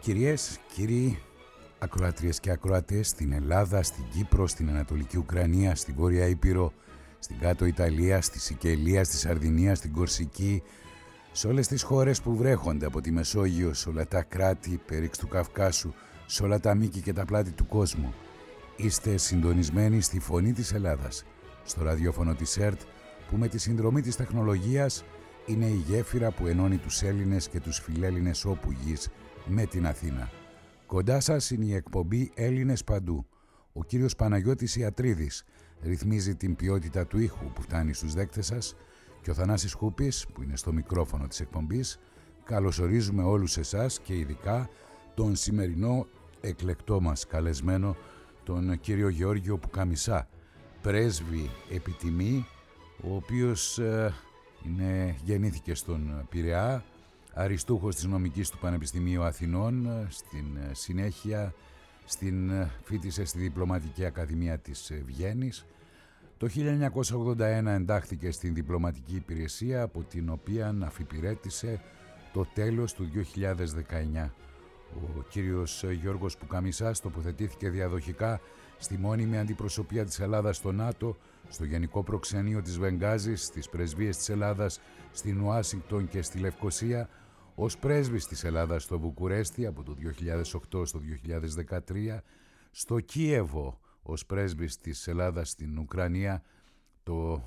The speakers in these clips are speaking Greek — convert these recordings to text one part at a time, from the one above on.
Κυρίες, κύριοι, ακροατρίες και ακροατές, στην Ελλάδα, στην Κύπρο, στην Ανατολική Ουκρανία, στην Βόρεια Ήπειρο, στην Κάτω Ιταλία, στη Σικελία, στη Σαρδινία, στην Κορσική, σε όλες τις χώρες που βρέχονται από τη Μεσόγειο, σε όλα τα κράτη περίξ του Καυκάσου, σε όλα τα μήκη και τα πλάτη του κόσμου. Είστε συντονισμένοι στη Φωνή της Ελλάδας, στο ραδιόφωνο της ΕΡΤ, που με τη συνδρομή της τεχνολογίας είναι η γέφυρα που ενώνει τους Έλληνες και τους φιλέλληνες όπου γης με την Αθήνα. Κοντά σας είναι η εκπομπή Έλληνες Παντού. Ο κύριος Παναγιώτης Ιατρίδης ρυθμίζει την ποιότητα του ήχου που φτάνει στους δέκτες σας και ο Θανάσης Χούπης, που είναι στο μικρόφωνο της εκπομπής. Καλωσορίζουμε όλους εσάς και ειδικά τον σημερινό εκλεκτό μας καλεσμένο, τον κύριο Γεώργιο Πουκαμισά, πρέσβη επιτιμή, ο οποίος γεννήθηκε στον Πειραιά, αριστούχος της νομικής του Πανεπιστημίου Αθηνών, στην συνέχεια φοιτήσε στη Διπλωματική Ακαδημία της Βιέννης. Το 1981 εντάχθηκε στην διπλωματική υπηρεσία, από την οποία αφιπηρέτησε το τέλος του 2019. Ο κύριος Γιώργος Πουκαμισάς τοποθετήθηκε διαδοχικά στη μόνιμη αντιπροσωπεία της Ελλάδας στο ΝΑΤΟ, στο Γενικό Προξενείο της Βενγκάζης, στις πρεσβείες της Ελλάδας στην Ουάσιγκτον και στη Λευκοσία, ως πρέσβης της Ελλάδας στο Βουκουρέστι από το 2008 στο 2013, στο Κίεβο ως πρέσβης της Ελλάδας στην Ουκρανία το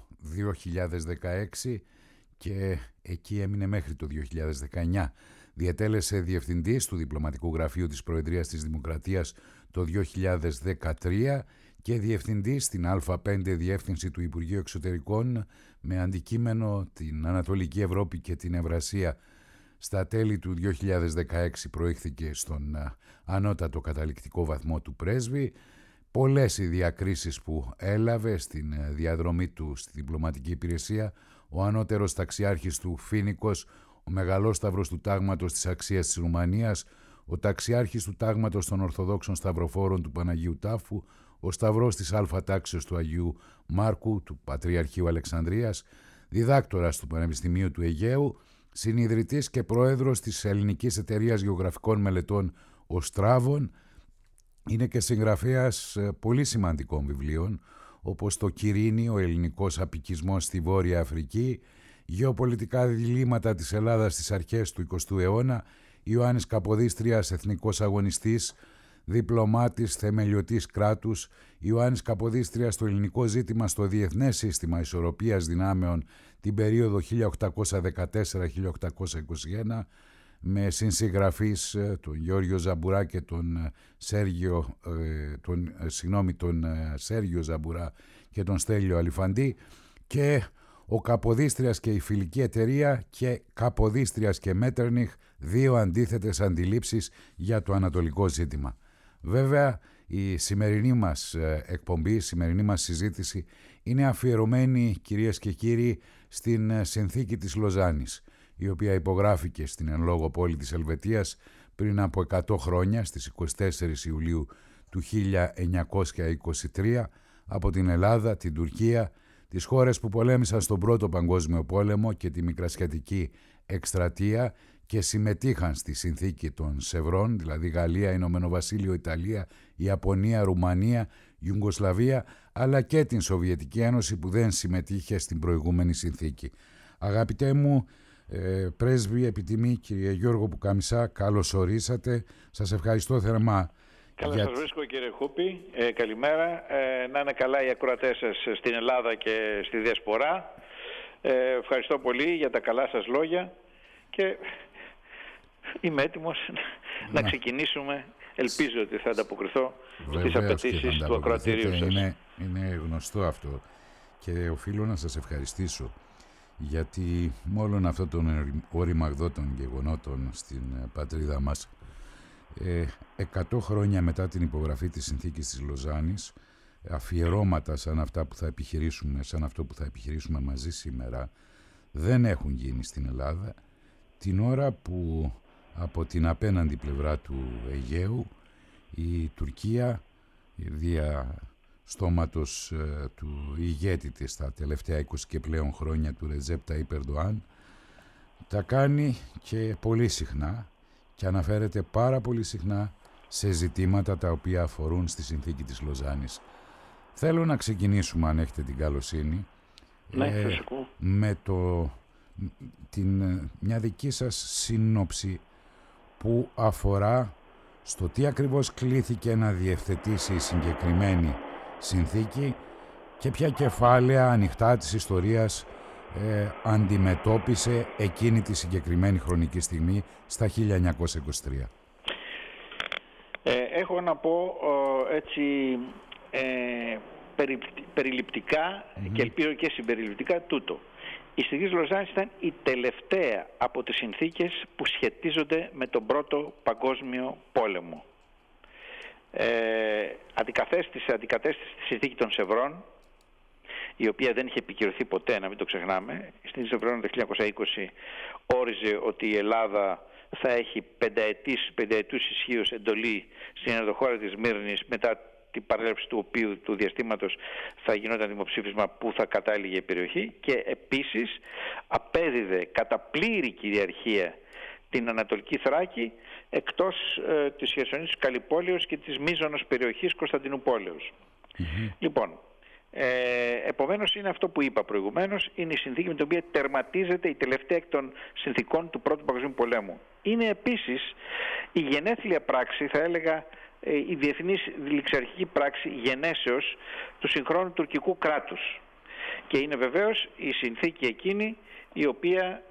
2016 και εκεί έμεινε μέχρι το 2019. Διετέλεσε διευθυντής του Διπλωματικού Γραφείου της Προεδρίας της Δημοκρατίας το 2013 και διευθυντής στην Α5 Διεύθυνση του Υπουργείου Εξωτερικών με αντικείμενο την Ανατολική Ευρώπη και την Ευρασία. Στα τέλη του 2016 προήχθηκε στον ανώτατο καταληκτικό βαθμό του πρέσβη. Πολλές οι διακρίσεις που έλαβε στην διαδρομή του στη διπλωματική υπηρεσία, ο ανώτερος ταξιάρχης του Φοίνικος, ο μεγαλόσταυρος του τάγματος της Αξίας της Ρουμανίας, ο ταξιάρχης του τάγματος των Ορθοδόξων Σταυροφόρων του Παναγίου Τάφου, ο σταυρός της Α τάξεως του Αγίου Μάρκου του Πατριαρχείου Αλεξανδρίας, διδάκτορας του Πανεπιστημίου του Αιγαίου, συνιδρυτής και πρόεδρος της Ελληνικής Εταιρείας Γεωγραφικών Μελετών ο Στράβων. Είναι και συγγραφέας πολύ σημαντικών βιβλίων, όπως το «Κυρίνη, ο ελληνικός απικισμός στη Βόρεια Αφρική», «Γεωπολιτικά διλήμματα της Ελλάδας στις αρχές του 20ου αιώνα», «Ιωάννης Καποδίστριας, εθνικός αγωνιστής, διπλωμάτης, θεμελιωτής κράτους», «Ιωάννης Καποδίστριας, το ελληνικό ζήτημα στο διεθνές σύστημα ισορροπίας δυνάμεων την περίοδο 1814-1821», με συνσυγγραφείς τον Γιώργιο Ζαμπουρά και τον Σέργιο Ζαμπουρά και τον Στέλιο Αλιφαντή, και «Ο Καποδίστριας και η Φιλική Εταιρεία» και «Καποδίστριας και Μέττερνιχ, δύο αντίθετες αντιλήψεις για το ανατολικό ζήτημα». Βέβαια, η σημερινή μας εκπομπή, η σημερινή μας συζήτηση είναι αφιερωμένη, κυρίες και κύριοι, στην συνθήκη της Λοζάνης, η οποία υπογράφηκε στην εν λόγω πόλη της Ελβετίας πριν από 100 χρόνια, στις 24 Ιουλίου του 1923, από την Ελλάδα, την Τουρκία, τις χώρες που πολέμησαν στον Πρώτο Παγκόσμιο Πόλεμο και τη Μικρασιατική Εκστρατεία και συμμετείχαν στη συνθήκη των Σευρών, δηλαδή Γαλλία, Ηνωμένο Βασίλειο, Ιταλία, Ιαπωνία, Ρουμανία, Ιουγκοσλαβία, αλλά και την Σοβιετική Ένωση που δεν συμμετείχε στην προηγούμενη συνθήκη. Αγαπητέ μου πρέσβη επιτιμή, κύριε Γιώργο Πουκαμισά, καλώς ορίσατε. Σας ευχαριστώ θερμά. Καλώς σας βρίσκω, κύριε Χούπη. Καλημέρα. Να είναι καλά οι ακροατές σας στην Ελλάδα και στη Διασπορά. Ευχαριστώ πολύ για τα καλά σας λόγια και είμαι έτοιμος να ξεκινήσουμε. Ελπίζω ότι θα ανταποκριθώ στις απαιτήσεις του ακροατηρίου σας. Είναι γνωστό αυτό και οφείλω να σας ευχαριστήσω, γιατί με όλον αυτό τον οριμαγδό των γεγονότων στην πατρίδα μας, 100 χρόνια μετά την υπογραφή της συνθήκης της Λοζάνης, αφιερώματα σαν αυτά που θα επιχειρήσουμε, σαν αυτό που θα επιχειρήσουμε μαζί σήμερα, δεν έχουν γίνει στην Ελλάδα, την ώρα που από την απέναντι πλευρά του Αιγαίου η Τουρκία, δια στόματος του ηγέτη της τα τελευταία 20 και πλέον χρόνια, του Ρετζέπ Ταΐπ Ερντοάν, τα κάνει και πολύ συχνά και αναφέρεται πάρα πολύ συχνά σε ζητήματα τα οποία αφορούν στη συνθήκη της Λοζάνης. Θέλω να ξεκινήσουμε, αν έχετε την καλοσύνη, με μια δική σας σύνοψη που αφορά στο τι ακριβώς κλήθηκε να διευθετήσει η συγκεκριμένη συνθήκη και ποια κεφάλαια ανοιχτά της ιστορίας αντιμετώπισε εκείνη τη συγκεκριμένη χρονική στιγμή στα 1923. Έχω να πω έτσι περιληπτικά και ελπίζω και συμπεριληπτικά τούτο. Η συνθήκη Λοζάνης ήταν η τελευταία από τις συνθήκες που σχετίζονται με τον Πρώτο Παγκόσμιο Πόλεμο. Αντικατέστησε τη συνθήκη των Σευρών, η οποία δεν είχε επικυρωθεί ποτέ, να μην το ξεχνάμε. Η συνθήκη των Σευρών το 1920 όριζε ότι η Ελλάδα θα έχει πενταετούς ισχύως εντολή στην ενδοχώρα της Μύρνης, μετά την παρέλευση του διαστήματος θα γινόταν δημοψήφισμα που θα κατάληγε η περιοχή, και επίσης απέδιδε κατά πλήρη κυριαρχία την Ανατολική Θράκη εκτός της Χερσονήσου Καλυπόλεως και της μείζωνος περιοχής Κωνσταντινουπόλεως. Λοιπόν, επομένως είναι αυτό που είπα προηγουμένως, είναι η συνθήκη με την οποία τερματίζεται η τελευταία εκ των συνθήκων του Πρώτου Παγκοσμίου Πολέμου. Είναι επίσης η γενέθλια πράξη, θα έλεγα, η διεθνής ληξιαρχική πράξη γενέσεως του συγχρόνου τουρκικού κράτους, και είναι βεβαίως η συνθήκη εκείνη η οποία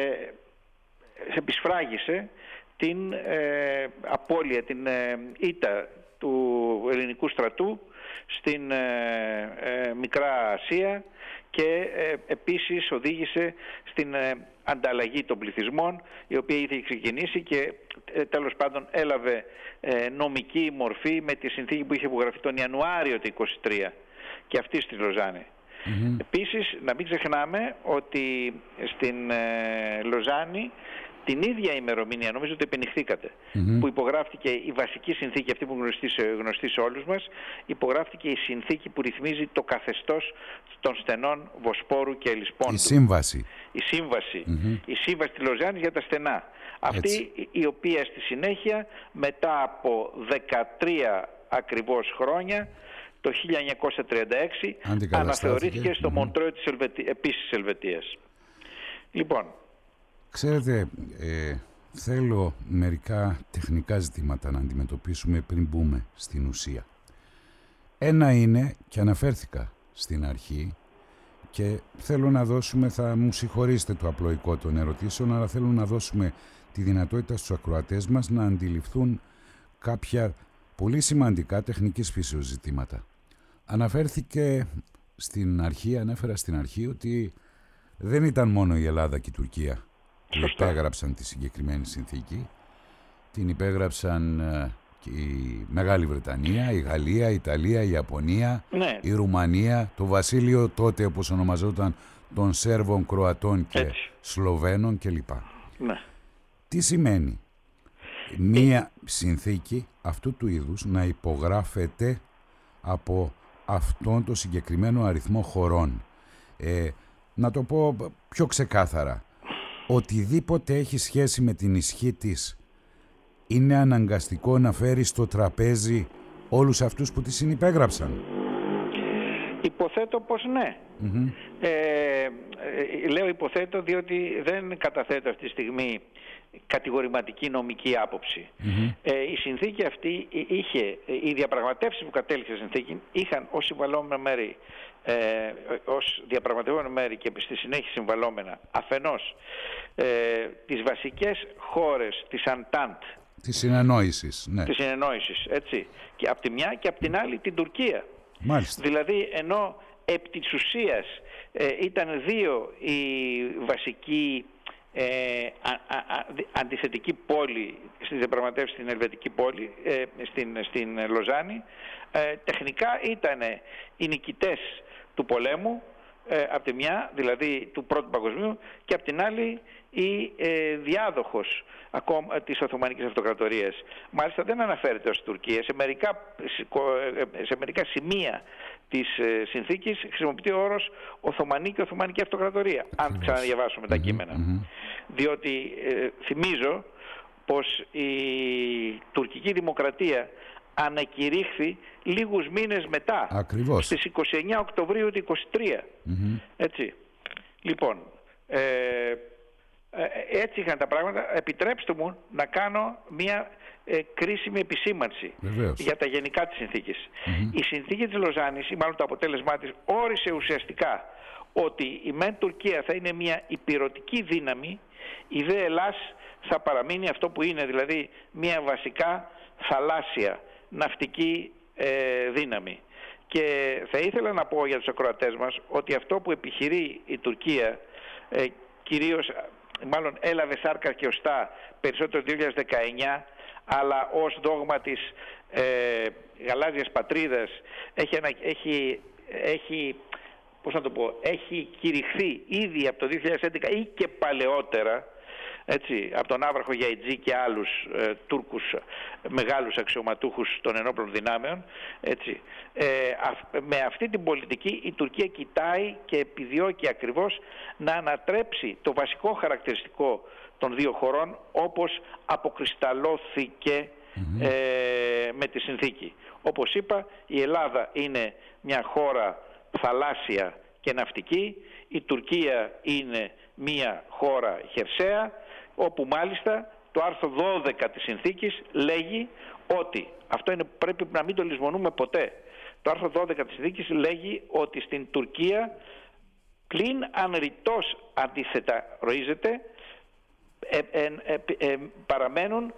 επισφράγισε την απώλεια, την ήττα του ελληνικού στρατού στην Μικρά Ασία, και επίσης οδήγησε στην ανταλλαγή των πληθυσμών, η οποία είχε ξεκινήσει και τέλος πάντων έλαβε νομική μορφή με τη συνθήκη που είχε υπογραφεί τον Ιανουάριο του 1923 και αυτή στη Λοζάνη. Επίσης, να μην ξεχνάμε ότι στην Λοζάνη την ίδια ημερομηνία, νομίζω ότι επενηχθήκατε, που υπογράφτηκε η βασική συνθήκη, αυτή που γνωστή σε όλους μας, υπογράφτηκε η συνθήκη που ρυθμίζει το καθεστώς των στενών Βοσπόρου και Ελισπόντου. Η σύμβαση. Η σύμβαση. Η σύμβαση της Λοζάνης για τα στενά. Αυτή η οποία στη συνέχεια, μετά από 13 ακριβώς χρόνια, το 1936 αναθεωρήθηκε στο Μοντρόι της επίσης Ελβετίας. Λοιπόν, ξέρετε, θέλω μερικά τεχνικά ζητήματα να αντιμετωπίσουμε πριν μπούμε στην ουσία. Ένα είναι, και αναφέρθηκα στην αρχή, και θέλω να δώσουμε, θα μου συγχωρήσετε το απλοϊκό των ερωτήσεων, αλλά θέλω να δώσουμε τη δυνατότητα στους ακροατές μας να αντιληφθούν κάποια πολύ σημαντικά τεχνικής φύσεως ζητήματα. αναφέρα στην αρχή ότι δεν ήταν μόνο η Ελλάδα και η Τουρκία που υπέγραψαν τη συγκεκριμένη συνθήκη. Την υπέγραψαν και η Μεγάλη Βρετανία, η Γαλλία, η Ιταλία, η Ιαπωνία, η Ρουμανία, το βασίλειο τότε όπως ονομαζόταν των Σέρβων, Κροατών και Σλοβαίνων κλπ. Ναι. Τι σημαίνει μία συνθήκη αυτού του είδους να υπογράφεται από αυτόν το συγκεκριμένο αριθμό χωρών? Να το πω πιο ξεκάθαρα. Οτιδήποτε έχει σχέση με την ισχύ της είναι αναγκαστικό να φέρει στο τραπέζι όλους αυτούς που τη συνυπέγραψαν? Υποθέτω πως ναι. Λέω υποθέτω διότι δεν καταθέτω αυτή τη στιγμή κατηγορηματική νομική άποψη. Η συνθήκη αυτή οι διαπραγματεύσεις που κατέληξε συνθήκη είχαν ως συμβαλόμενα μέρη, ως διαπραγματευόμενα μέρη και στη συνέχεια συμβαλόμενα αφενός τις βασικές χώρες της Αντάντ, της συνεννόησης, ναι. Της συνεννόησης, έτσι. Και από τη μια και από την άλλη την Τουρκία. Μάλιστα. Δηλαδή ενώ επί της ουσίας ήταν δύο οι βασικοί αντιθετική πόλη στις διαπραγματεύσεις στην Ελβετική πόλη, στην Λοζάνη, τεχνικά ήταν οι νικητές του πολέμου από τη μια, δηλαδή του Πρώτου Παγκοσμίου, και από την άλλη η διάδοχος ακόμα της Οθωμανικής Αυτοκρατορίας. Μάλιστα δεν αναφέρεται ως Τουρκία. Σε μερικά σημεία της συνθήκης χρησιμοποιείται ο όρος Οθωμανή και Οθωμανική Αυτοκρατορία, αν ξαναδιαβάσουμε τα κείμενα. Διότι θυμίζω πως η τουρκική δημοκρατία ανακηρύχθη λίγους μήνες μετά. Ακριβώς. Στις 29 Οκτωβρίου του 23. Έτσι. Λοιπόν, έτσι είχαν τα πράγματα. Επιτρέψτε μου να κάνω μια κρίσιμη επισήμανση. Βεβαίως. Για τα γενικά της συνθήκης. Η συνθήκη της Λοζάνης, ή μάλλον το αποτέλεσμά της, όρισε ουσιαστικά ότι η μεν Τουρκία θα είναι μια υπηρωτική δύναμη, η δε Ελλάς θα παραμείνει αυτό που είναι, δηλαδή μια βασικά θαλάσσια ναυτική δύναμη. Και θα ήθελα να πω για τους ακροατές μας ότι αυτό που επιχειρεί η Τουρκία, κυρίως, μάλλον έλαβε σάρκα και οστά περισσότερο το 2019, αλλά ως δόγμα της γαλάζιας πατρίδας έχει κηρυχθεί ήδη από το 2011 ή και παλαιότερα, έτσι, από τον Άβραχο Γιαϊτζή και άλλους Τούρκους μεγάλους αξιωματούχους των ενόπλων δυνάμεων, έτσι. Με αυτή την πολιτική η Τουρκία κοιτάει και επιδιώκει ακριβώς να ανατρέψει το βασικό χαρακτηριστικό των δύο χωρών, όπως αποκρισταλώθηκε με τη συνθήκη. Όπως είπα, η Ελλάδα είναι μια χώρα θαλάσσια και ναυτική, η Τουρκία είναι μια χώρα χερσαία, όπου μάλιστα το άρθρο 12 της συνθήκης λέγει ότι, αυτό είναι, πρέπει να μην το λησμονούμε ποτέ, το άρθρο 12 της συνθήκης λέγει ότι στην Τουρκία πλην αν ρητός αντίθετα ροίζεται, παραμένουν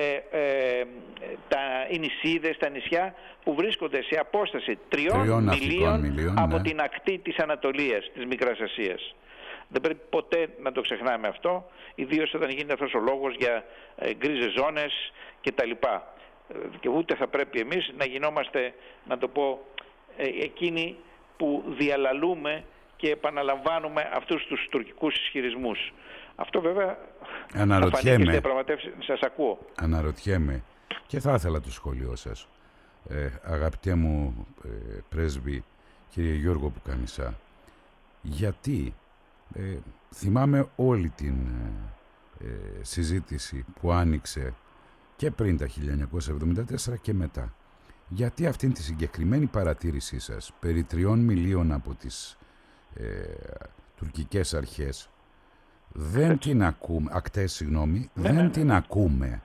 οι νησίδες, τα νησιά που βρίσκονται σε απόσταση 3 μιλίων από την ακτή της Ανατολίας, της Μικράς Ασίας. Δεν πρέπει ποτέ να το ξεχνάμε αυτό, ιδίως όταν γίνεται αυτός ο λόγος για γκρίζες ζώνες κτλ. Και ούτε θα πρέπει εμείς να γινόμαστε, να το πω, εκείνοι που διαλαλούμε και επαναλαμβάνουμε αυτούς τους τουρκικούς ισχυρισμούς. Αυτό βέβαια θα φανεί και διαπραγματεύσεις. Σας ακούω. Αναρωτιέμαι και θα ήθελα το σχόλιο σας, αγαπητέ μου πρέσβη, κύριε Γιώργο Πουκανισά, γιατί θυμάμαι όλη την συζήτηση που άνοιξε και πριν τα 1974 και μετά. Γιατί αυτήν τη συγκεκριμένη παρατήρησή σας περί 3 μιλίων από τις τουρκικές αρχές δεν την ακούμε, δεν την ακούμε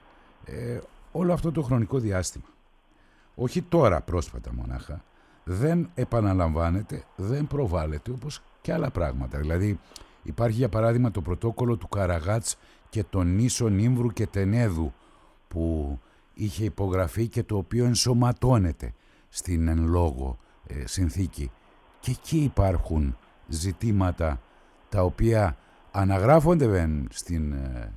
όλο αυτό το χρονικό διάστημα. Όχι τώρα πρόσφατα μονάχα. Δεν επαναλαμβάνεται, δεν προβάλλεται όπως και άλλα πράγματα. Δηλαδή υπάρχει για παράδειγμα το πρωτόκολλο του Καραγάτς και των νήσων Ήμβρου και Τενέδου που είχε υπογραφεί και το οποίο ενσωματώνεται στην εν λόγω συνθήκη. Και εκεί υπάρχουν ζητήματα τα οποία αναγράφονται στην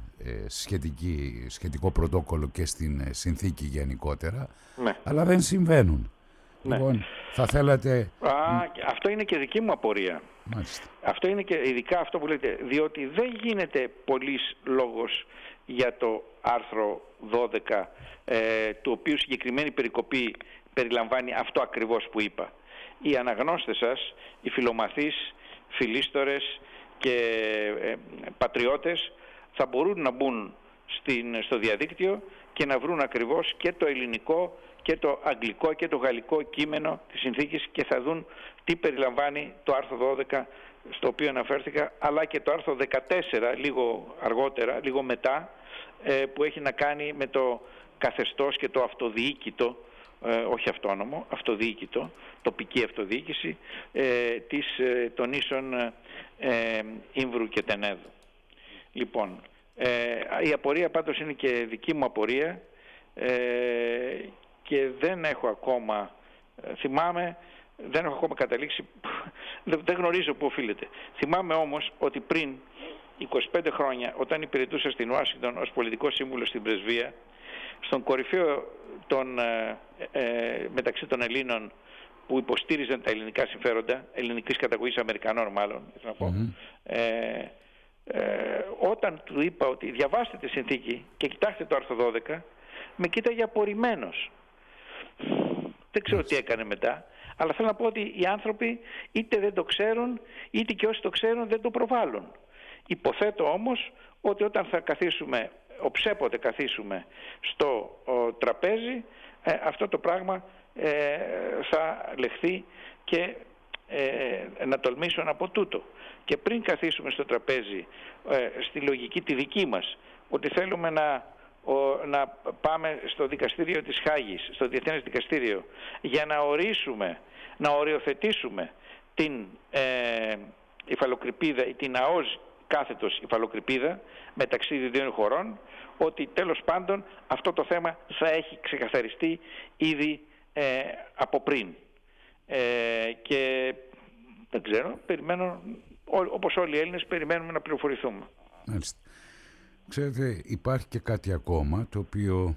σχετικό πρωτόκολλο και στην συνθήκη γενικότερα, αλλά δεν συμβαίνουν. Λοιπόν, θα θέλατε... Αυτό είναι και δική μου απορία. Μάλιστα. Αυτό είναι και ειδικά αυτό που λέτε, διότι δεν γίνεται πολύς λόγος για το άρθρο 12, του οποίου συγκεκριμένη περικοπή περιλαμβάνει αυτό ακριβώς που είπα. Οι αναγνώστες σας, οι φιλομαθείς, φιλίστορες και πατριώτες θα μπορούν να μπουν στο διαδίκτυο και να βρουν ακριβώς και το ελληνικό και το αγγλικό και το γαλλικό κείμενο της συνθήκης και θα δουν τι περιλαμβάνει το άρθρο 12 στο οποίο αναφέρθηκα, αλλά και το άρθρο 14 λίγο αργότερα, λίγο μετά, που έχει να κάνει με το καθεστώς και το αυτοδιοίκητο, όχι αυτόνομο, αυτοδιοίκητο, τοπική αυτοδιοίκηση των νήσων Ήμβρου και Τενέδου. Λοιπόν, η απορία πάντως είναι και δική μου απορία και δεν έχω ακόμα, δεν έχω ακόμα καταλήξει, δεν γνωρίζω πού οφείλεται. Θυμάμαι όμως ότι πριν 25 χρόνια, όταν υπηρετούσα στην Ουάσιγκτον ως πολιτικός σύμβουλος στην πρεσβεία, στον κορυφαίο μεταξύ των Ελλήνων που υποστήριζαν τα ελληνικά συμφέροντα, ελληνικής καταγωγής Αμερικανών μάλλον, να πω, όταν του είπα ότι διαβάστε τη συνθήκη και κοιτάξτε το άρθρο 12, με κοίταγε απορριμμένος. Δεν ξέρω τι έκανε μετά, αλλά θέλω να πω ότι οι άνθρωποι είτε δεν το ξέρουν, είτε και όσοι το ξέρουν δεν το προβάλλουν. Υποθέτω όμως ότι όταν θα καθίσουμε οψέποτε καθίσουμε στο τραπέζι, αυτό το πράγμα θα λεχθεί και να τολμήσω να πω τούτο. Και πριν καθίσουμε στο τραπέζι, στη λογική τη δική μας, ότι θέλουμε να πάμε στο δικαστήριο της Χάγης, στο Διεθνές Δικαστήριο, για να ορίσουμε, να οριοθετήσουμε την υφαλοκρηπίδα ή την ΑΟΣ κάθετος υφαλοκρηπίδα μεταξύ δύο χωρών, ότι τέλος πάντων αυτό το θέμα θα έχει ξεκαθαριστεί ήδη από πριν. Και δεν ξέρω, περιμένω, όπως όλοι οι Έλληνες περιμένουμε να πληροφορηθούμε. Μάλιστα. Ξέρετε, υπάρχει και κάτι ακόμα το οποίο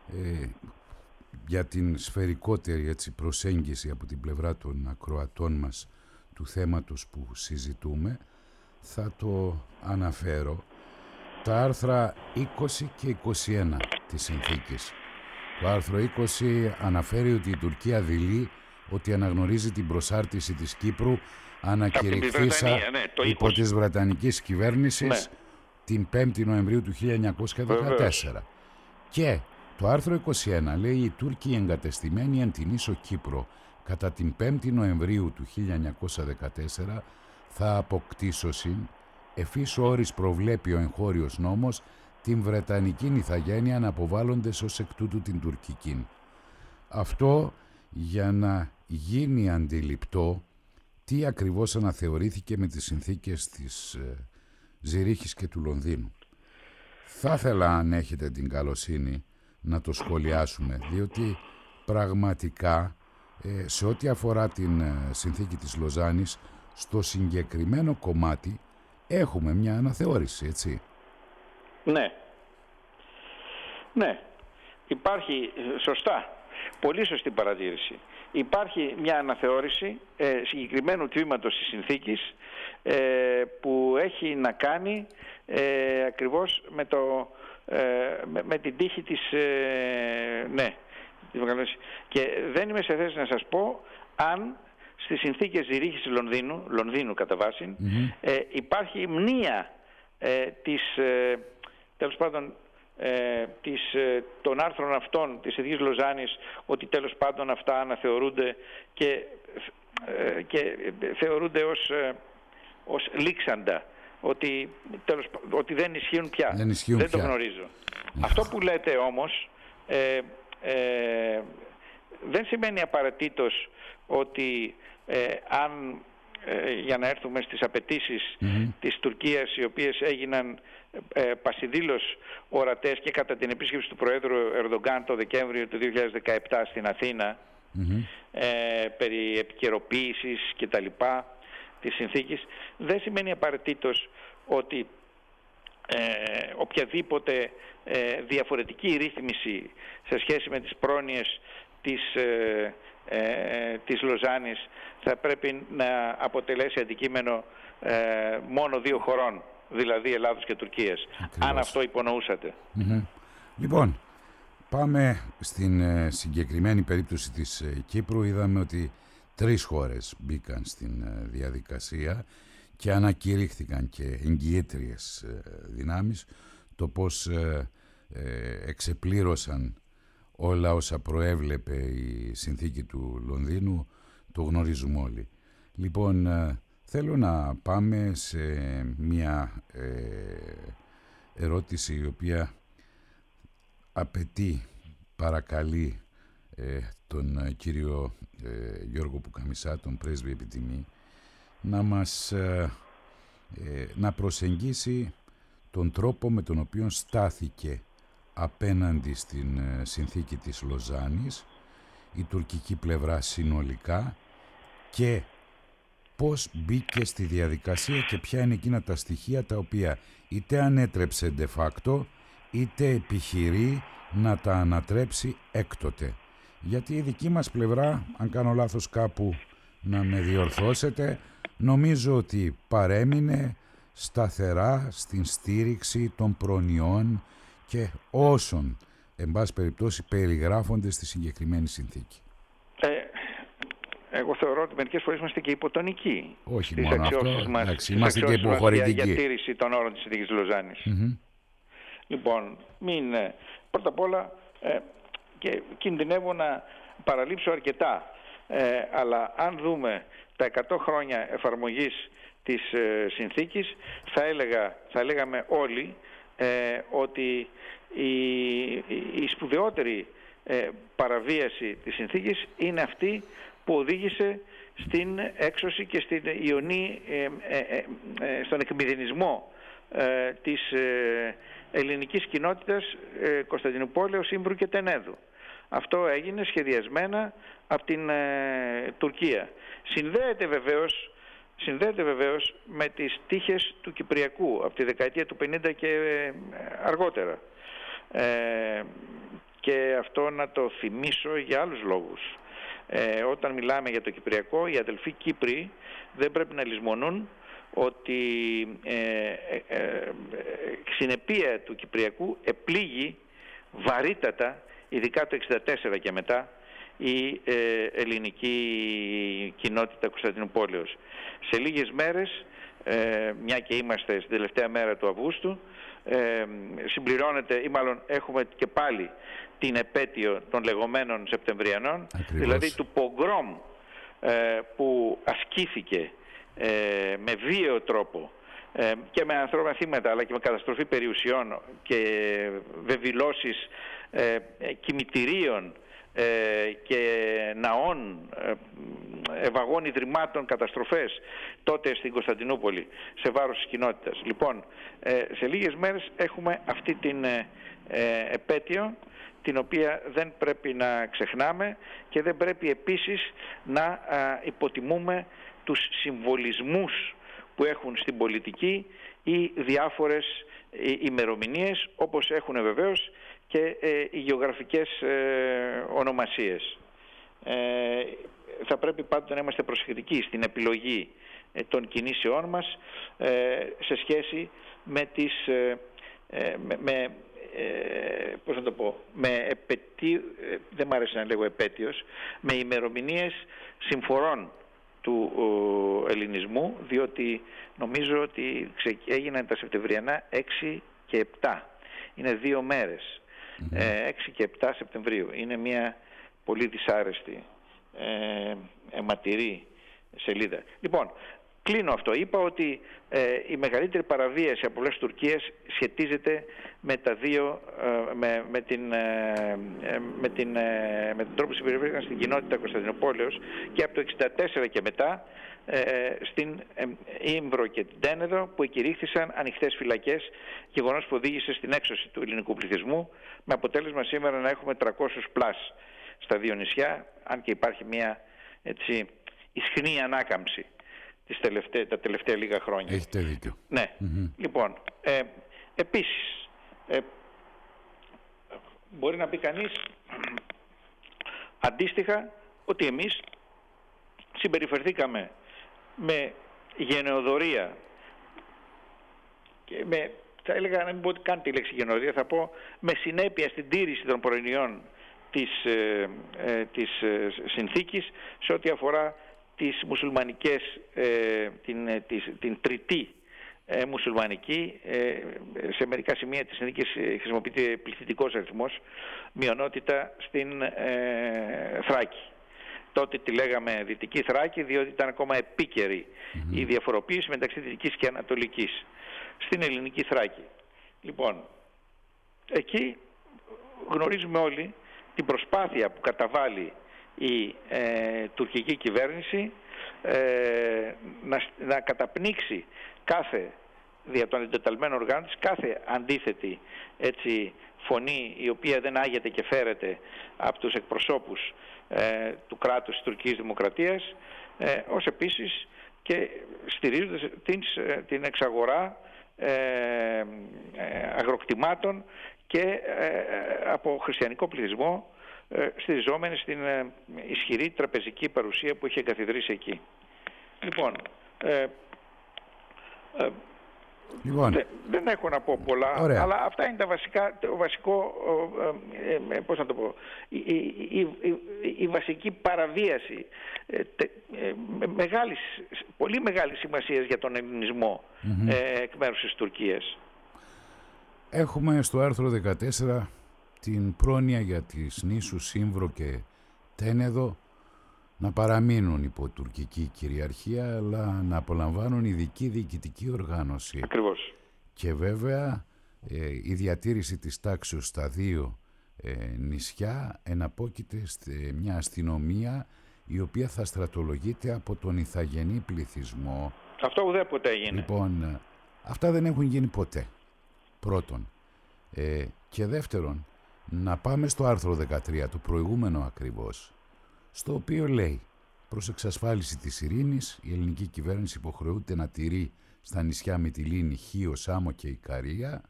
για την σφαιρικότερη προσέγγιση από την πλευρά των ακροατών μας του θέματος που συζητούμε θα το αναφέρω. Τα άρθρα 20 και 21 της συνθήκης. Το άρθρο 20 αναφέρει ότι η Τουρκία δηλεί ότι αναγνωρίζει την προσάρτηση της Κύπρου ανακηρυχθήσα υπό της Βρετανικής κυβέρνησης την 5η Νοεμβρίου του 1914. Και το άρθρο 21 λέει οι Τούρκοι εγκατεστημένοι εν την ίσο Κύπρο κατά την 5η Νοεμβρίου του 1914 θα αποκτήσωσιν, εφής όρις προβλέπει ο εγχώριος νόμος, την Βρετανική ηθαγένεια να αποβάλλοντες ως εκ τούτου την τουρκική. Αυτό για να γίνει αντιληπτό τι ακριβώς αναθεωρήθηκε με τις συνθήκες της Ζηρίχης και του Λονδίνου. Θα ήθελα, αν έχετε την καλοσύνη, να το σχολιάσουμε, διότι πραγματικά σε ό,τι αφορά την συνθήκη της Λοζάνης, στο συγκεκριμένο κομμάτι έχουμε μια αναθεώρηση, έτσι. Ναι. Ναι. Υπάρχει, σωστά, πολύ σωστή παρατήρηση. Υπάρχει μια αναθεώρηση συγκεκριμένου τμήματος της συνθήκης που έχει να κάνει ακριβώς με την τύχη της... ναι. Και δεν είμαι σε θέση να σας πω αν στις συνθήκες Ζηρίχης Λονδίνου κατά βάση, υπάρχει μνήα τέλος πάντων των άρθρων αυτών της Συνθήκης Λοζάνης, ότι τέλος πάντων αυτά αναθεωρούνται και θεωρούνται ως λήξαντα, ότι δεν ισχύουν πια. Δεν το γνωρίζω. Αυτό που λέτε όμως δεν σημαίνει απαραίτητος ότι αν για να έρθουμε στις απαιτήσεις της Τουρκίας, οι οποίες έγιναν πασιδήλως ορατές και κατά την επίσκεψη του Προέδρου Ερντογκάν το Δεκέμβριο του 2017 στην Αθήνα, περί επικαιροποίησης και τα λοιπά της συνθήκης, δεν σημαίνει απαραίτητος ότι οποιαδήποτε διαφορετική ρύθμιση σε σχέση με τις πρόνοιες της Λοζάνης θα πρέπει να αποτελέσει αντικείμενο μόνο δύο χωρών, δηλαδή Ελλάδος και Τουρκίας. Ακριβώς. Αν αυτό υπονοούσατε. Λοιπόν, πάμε στην συγκεκριμένη περίπτωση της Κύπρου. Είδαμε ότι 3 χώρες μπήκαν στην διαδικασία και ανακηρύχθηκαν και εγγυήτριες δυνάμεις. Το πώς εξεπλήρωσαν όλα όσα προέβλεπε η συνθήκη του Λονδίνου το γνωρίζουμε όλοι. Λοιπόν, θέλω να πάμε σε μια ερώτηση η οποία απαιτεί, παρακαλεί τον κύριο Γιώργο Πουκαμισά, τον πρέσβη επιτιμή, να προσεγγίσει τον τρόπο με τον οποίο στάθηκε απέναντι στην συνθήκη της Λοζάνης η τουρκική πλευρά συνολικά και πώς μπήκε στη διαδικασία και ποια είναι εκείνα τα στοιχεία τα οποία είτε ανέτρεψε de facto είτε επιχειρεί να τα ανατρέψει έκτοτε. Γιατί η δική μας πλευρά, αν κάνω λάθος κάπου να με διορθώσετε, νομίζω ότι παρέμεινε σταθερά στην στήριξη των προνοιών και όσων, εν πάση περιπτώσει, περιγράφονται στη συγκεκριμένη συνθήκη. Εγώ θεωρώ ότι μερικές φορές είμαστε και υποτονικοί. Όχι μόνο αυτό, είμαστε και υποχωρητικοί. Για τήρηση των όρων της συνθήκης Λοζάνης. Λοιπόν, πρώτα απ' όλα και κινδυνεύω να παραλείψω αρκετά, αλλά αν δούμε τα 100 χρόνια εφαρμογής της συνθήκης, θα λέγαμε όλοι ότι η σπουδαιότερη παραβίαση της συνθήκης είναι αυτή που οδήγησε στην έξωση και στην στον εκμηδενισμό της ελληνικής κοινότητας Κωνσταντινουπόλεως, Ήμβρου και Τενέδου. Αυτό έγινε σχεδιασμένα από την Τουρκία. Συνδέεται βεβαίως με τις τύχες του Κυπριακού από τη δεκαετία του 50 και αργότερα. Και αυτό να το θυμίσω για άλλους λόγους. Όταν μιλάμε για το Κυπριακό, οι αδελφοί Κύπροι δεν πρέπει να λησμονούν ότι συνεπία του Κυπριακού επλήγει βαρύτατα, ειδικά το 1964 και μετά, η ελληνική κοινότητα Κωνσταντινουπόλεως. Σε λίγες μέρες, μια και είμαστε στην τελευταία μέρα του Αυγούστου, συμπληρώνεται, ή μάλλον έχουμε και πάλι την επέτειο των λεγόμενων Σεπτεμβριανών, δηλαδή του πογκρόμ που ασκήθηκε με βίαιο τρόπο και με ανθρώπινα θύματα, αλλά και με καταστροφή περιουσιών και βεβηλώσεις κημητηρίων και ναών, ευαγών ιδρυμάτων, καταστροφές τότε στην Κωνσταντινούπολη σε βάρος της κοινότητας. Λοιπόν, σε λίγες μέρες έχουμε αυτή την επέτειο, την οποία δεν πρέπει να ξεχνάμε, και δεν πρέπει επίσης να υποτιμούμε τους συμβολισμούς που έχουν στην πολιτική οι διάφορες ημερομηνίες, όπως έχουν βεβαίως και οι γεωγραφικές ονομασίες. Θα πρέπει πάντοτε να είμαστε προσεκτικοί στην επιλογή των κινήσεών μας σε σχέση με τις πώς να το πω, δεν μ' αρέσει να λέγω επέτειος, με ημερομηνίες συμφορών του ελληνισμού, διότι νομίζω ότι έγιναν τα Σεπτεμβριανά 6 και 7. Είναι 2 μέρες. 6 και 7 Σεπτεμβρίου. Είναι μια πολύ δυσάρεστη, αιματηρή σελίδα. Λοιπόν, κλείνω αυτό. Είπα ότι η μεγαλύτερη παραβίαση από πλευράς Τουρκίας σχετίζεται με τα δύο, με τον τρόπο συμπεριφέρθηκαν στην κοινότητα Κωνσταντινουπόλεως και από το 1964 και μετά στην Ήμβρο και την Τένεδο, που εκηρύχθησαν ανοιχτές φυλακές, γεγονός που οδήγησε στην έξωση του ελληνικού πληθυσμού, με αποτέλεσμα σήμερα να έχουμε 300 πλάς στα δύο νησιά, αν και υπάρχει μια έτσι ισχνή ανάκαμψη τα τελευταία λίγα χρόνια. Έχετε δίκιο. Ναι. Λοιπόν, επίσης, μπορεί να πει κανείς αντίστοιχα ότι εμείς συμπεριφερθήκαμε με γενεοδορία και θα έλεγα, να μην πω καν τη λέξη γενεοδορία, θα πω με συνέπεια στην τήρηση των προνοιών της συνθήκης σε ό,τι αφορά τις μουσουλμανικές, την τρίτη μουσουλμανική, σε μερικά σημεία της συνθήκης χρησιμοποιείται πληθυντικός αριθμός, μειονότητα στην Θράκη. Τότε τη λέγαμε Δυτική Θράκη, διότι ήταν ακόμα επίκαιρη η διαφοροποίηση μεταξύ Δυτικής και Ανατολικής. Στην ελληνική Θράκη. Λοιπόν, εκεί γνωρίζουμε όλοι την προσπάθεια που καταβάλει η τουρκική κυβέρνηση να καταπνίξει κάθε δια των εντεταλμένων οργάνων της, κάθε αντίθετη έτσι φωνή η οποία δεν άγεται και φέρεται από τους εκπροσώπους του κράτους της τουρκικής δημοκρατίας, ως επίσης και στηρίζοντας την εξαγορά αγροκτημάτων και από χριστιανικό πληθυσμό, στηριζόμενοι στην ισχυρή τραπεζική παρουσία που είχε εγκαθιδρύσει εκεί. Λοιπόν, δεν έχω να πω πολλά, αλλά αυτά είναι το βασικό, πώς να το πω, η βασική παραβίαση πολύ μεγάλης σημασίας για τον ελληνισμό εκ μέρους της Τουρκίας. Έχουμε στο άρθρο 14 την πρόνοια για τις νήσους Σύμβρο και Τένεδο να παραμείνουν υπό τουρκική κυριαρχία, αλλά να απολαμβάνουν ειδική διοικητική οργάνωση. Ακριβώς. Και βέβαια η διατήρηση της τάξης στα δύο νησιά εναπόκειται σε μια αστυνομία η οποία θα στρατολογείται από τον ηθαγενή πληθυσμό. Αυτό ουδέποτε έγινε. Λοιπόν, αυτά δεν έχουν γίνει ποτέ. Πρώτον. Και δεύτερον, να πάμε στο άρθρο 13, το προηγούμενο ακριβώς, στο οποίο λέει: προς εξασφάλιση της ειρήνης, η ελληνική κυβέρνηση υποχρεούται να τηρεί στα νησιά Μυτιλήνη, Χίο, Σάμο και Ικαρία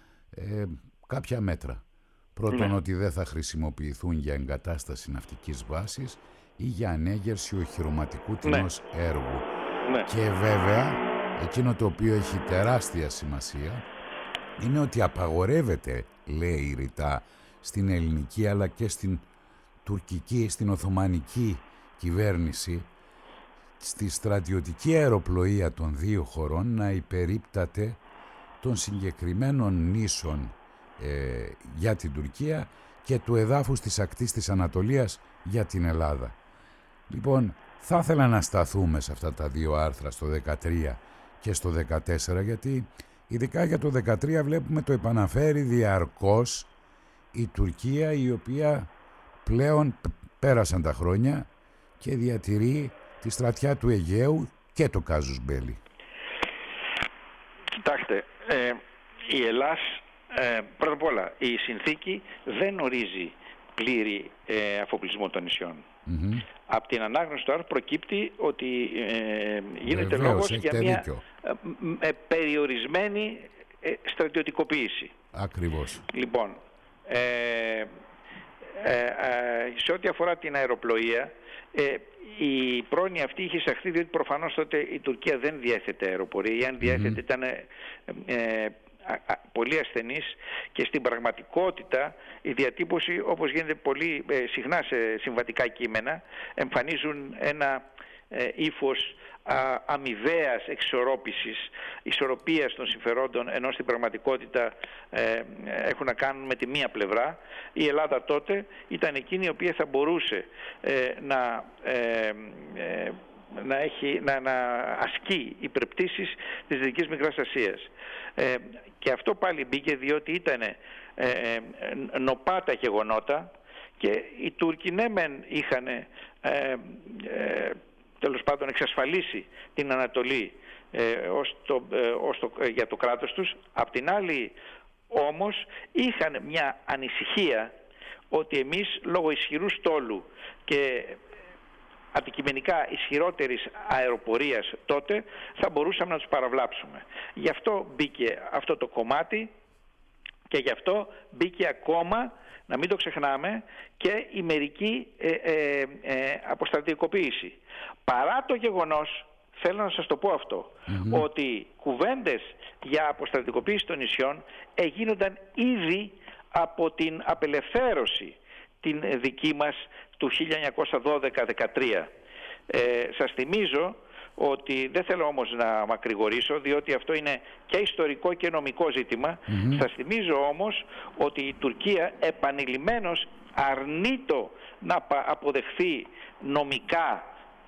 κάποια μέτρα. Πρώτον, ότι δεν θα χρησιμοποιηθούν για εγκατάσταση ναυτικής βάσης ή για ανέγερση οχυρωματικού τιμός έργου. Και βέβαια, εκείνο το οποίο έχει τεράστια σημασία είναι ότι απαγορεύεται, λέει ρητά, στην ελληνική αλλά και στην τουρκική, στην οθωμανική κυβέρνηση, στη στρατιωτική αεροπλοεία των δύο χωρών να υπερίπταται των συγκεκριμένων νήσων για την Τουρκία και του εδάφους της ακτής της Ανατολίας για την Ελλάδα. Λοιπόν, θα ήθελα να σταθούμε σε αυτά τα δύο άρθρα, στο 13 και στο 14, γιατί ειδικά για το 13 βλέπουμε το επαναφέρει διαρκώς η Τουρκία, η οποία πλέον πέρασαν τα χρόνια και διατηρεί τη στρατιά του Αιγαίου και το κάζους μπέλι. Κοιτάξτε, η Ελλάς, πρώτα απ' όλα, η συνθήκη δεν ορίζει πλήρη αφοπλισμό των νησιών. Από την ανάγνωση του άρθρου προκύπτει ότι γίνεται λόγος για μια περιορισμένη στρατιωτικοποίηση. Ακριβώς. Λοιπόν, σε ό,τι αφορά την αεροπλοεία, η πρόνοια αυτή είχε εισαχθεί διότι προφανώς τότε η Τουρκία δεν διέθετε αεροπορία, ή αν διέθετε ήταν πολύ ασθενής, και στην πραγματικότητα η διατύπωση, όπως γίνεται πολύ συχνά σε συμβατικά κείμενα, εμφανίζουν ένα ύφος αμοιβαίας εξισορρόπησης, ισορροπίας των συμφερόντων, ενώ στην πραγματικότητα έχουν να κάνουν με τη μία πλευρά. Η Ελλάδα τότε ήταν εκείνη η οποία θα μπορούσε να ασκεί υπερπτήσεις της Δυτικής Μικράς Ασίας. Και αυτό πάλι μπήκε διότι ήταν νοπά τα γεγονότα και οι Τούρκοι ναι μεν είχαν τέλος πάντων εξασφαλίσει την Ανατολή για το κράτος τους. Απ' την άλλη όμως είχαν μια ανησυχία ότι εμείς λόγω ισχυρού στόλου και αντικειμενικά ισχυρότερης αεροπορίας τότε θα μπορούσαμε να τους παραβλάψουμε. Γι' αυτό μπήκε αυτό το κομμάτι και γι' αυτό μπήκε ακόμα, να μην το ξεχνάμε, και η μερική αποστρατικοποίηση. Παρά το γεγονός, θέλω να σας το πω αυτό, ότι κουβέντες για αποστρατικοποίηση των νησιών έγινονταν ήδη από την απελευθέρωση την δική μας του 1912-13. Σας θυμίζω ότι, δεν θέλω όμως να μακρηγορήσω διότι αυτό είναι και ιστορικό και νομικό ζήτημα, σας θυμίζω όμως ότι η Τουρκία επανειλημμένως αρνείτο να αποδεχθεί νομικά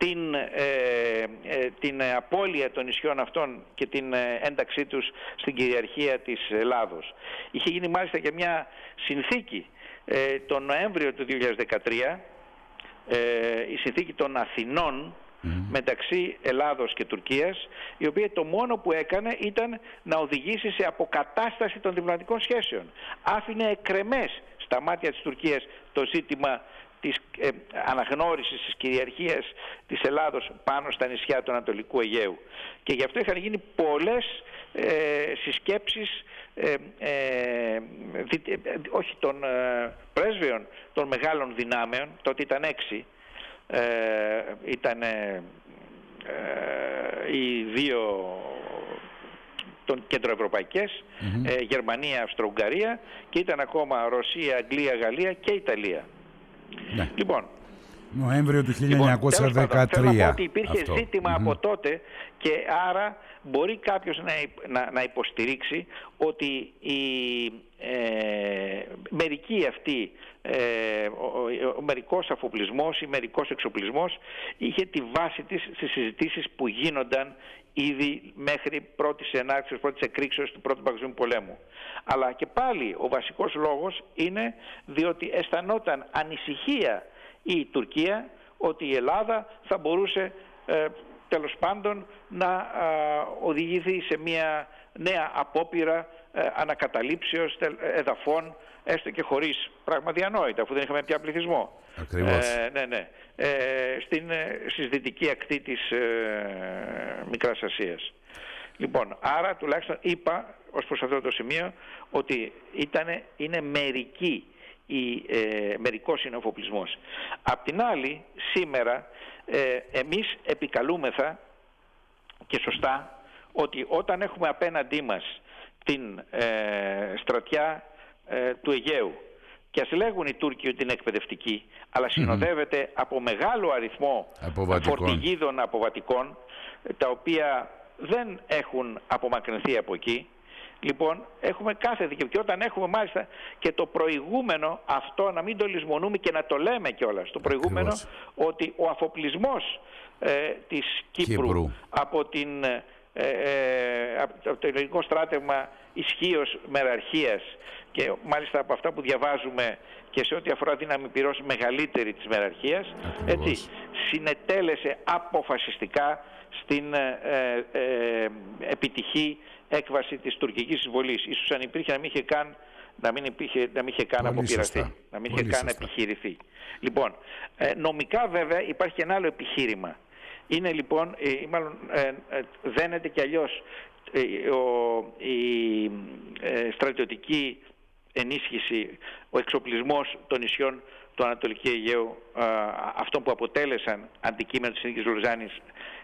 την απώλεια των νησιών αυτών και την ένταξή τους στην κυριαρχία της Ελλάδος. Είχε γίνει μάλιστα και μια συνθήκη τον Νοέμβριο του 2013, η συνθήκη των Αθηνών μεταξύ Ελλάδος και Τουρκίας, η οποία το μόνο που έκανε ήταν να οδηγήσει σε αποκατάσταση των διπλωματικών σχέσεων. Άφηνε εκκρεμές στα μάτια της Τουρκίας το ζήτημα της αναγνώρισης της κυριαρχίας της Ελλάδος πάνω στα νησιά του Ανατολικού Αιγαίου. Και γι' αυτό είχαν γίνει πολλές συσκέψεις όχι των πρέσβεων των μεγάλων δυνάμεων, τότε ήταν 6, ήταν οι δύο των κεντροευρωπαϊκές, Γερμανία, Αυστρο-Ουγγαρία, και ήταν ακόμα Ρωσία, Αγγλία, Γαλλία και Ιταλία. Λοιπόν, Νοέμβριο του 1913. Λοιπόν, θέλω να πω ότι υπήρχε αυτό. ζήτημα από τότε, και άρα μπορεί κάποιος να υποστηρίξει ότι μερικοί αυτοί, ο μερικός αφοπλισμός ή μερικός εξοπλισμός είχε τη βάση της στις συζητήσεις που γίνονταν ήδη μέχρι πρώτης ενάρξεως, πρώτης εκρήξεως του Πρώτου Παγκοσμίου Πολέμου. Αλλά και πάλι ο βασικός λόγος είναι διότι αισθανόταν ανησυχία η Τουρκία ότι η Ελλάδα θα μπορούσε τέλος πάντων να οδηγηθεί σε μια νέα απόπειρα ανακαταλήψεως εδαφών, έστω και χωρίς πράγμα διανόητα, αφού δεν είχαμε πια πληθυσμό. Ακριβώς. Στη δυτική ακτή της Μικράς Ασίας. Λοιπόν, άρα τουλάχιστον είπα ως προς αυτό το σημείο ότι είναι μερικός είναι ο αφοπλισμός. Απ' την άλλη, σήμερα εμείς επικαλούμεθα, και σωστά, ότι όταν έχουμε απέναντί μας την στρατιά του Αιγαίου, και ας λέγουν οι Τούρκοι ότι είναι εκπαιδευτική, αλλά συνοδεύεται από μεγάλο αριθμό φορτηγίδων αποβατικών, τα οποία δεν έχουν απομακρυνθεί από εκεί. Λοιπόν, έχουμε κάθε δικαίωμα, και όταν έχουμε μάλιστα και το προηγούμενο, αυτό να μην το λησμονούμε και να το λέμε κιόλας, το προηγούμενο, ότι ο αφοπλισμός της Κύπρου από το ελληνικό στράτευμα ισχύως μεραρχίας, και μάλιστα από αυτά που διαβάζουμε και σε ό,τι αφορά δύναμη πυρός μεγαλύτερη της μεραρχίας, έτσι, συνετέλεσε αποφασιστικά στην επιτυχή έκβαση της τουρκικής εισβολής. Ίσως αν υπήρχε να μην είχε καν αποπειραθεί, να μην είχε καν επιχειρηθεί. Λοιπόν, νομικά βέβαια υπάρχει και ένα άλλο επιχείρημα. Είναι λοιπόν, δένεται και αλλιώς η στρατιωτική ενίσχυση, ο εξοπλισμός των νησιών του Ανατολικού Αιγαίου, αυτών που αποτέλεσαν αντικείμενο της Συνθήκης Λοζάνης,